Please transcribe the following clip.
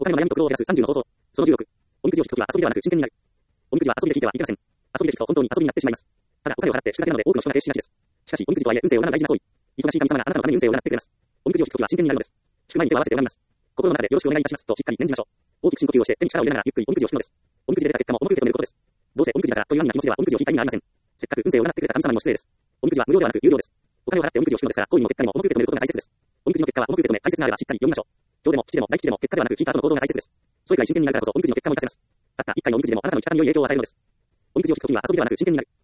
お金の悩みと苦労を減らす30の方法。その16。おみくじを引くときは遊びではなく真剣になる。おみくじは遊びで引いてはいけません。遊びで引くと本当に遊びになってしまいます。ただ、お金を払って引くだけなので多くの人が停止しがちです。しかし、おみくじとはいえ運勢を占う大事な行為。忙しい神様があなたのために運勢を占ってくれます。おみくじを引くときは真剣になるのです。引く前に手を合わせて拝みます。心の中でよろしくお願いいたしますとしっかり念じましょう。大きく深呼吸をして手に力を入れながらゆっくりおみくじを引くのです。おみくじで出た結果も重く受け止めることです。どうせおみくじだからという安易な気持ちではおみくじを引いた意味がありません。せっかく運勢を占ってくれた神様にも失礼です。おみくじは無料ではなく有料です。お金を払っておみくじを引くのですから、行為も結果にも重く受け止めることが大切です。おみくじの結果は重く受け止め、大切なあればしっかり読みましょう。今日でも吉でも大吉でも結果ではなく引いた後の行動が大切です。それくらい真剣になるからこそおみくじの結果も活かせます。たった一回のおみくじでもあなたの生き方に良い影響を与えるのです。おみくじを引くときには遊びではなく真剣になる。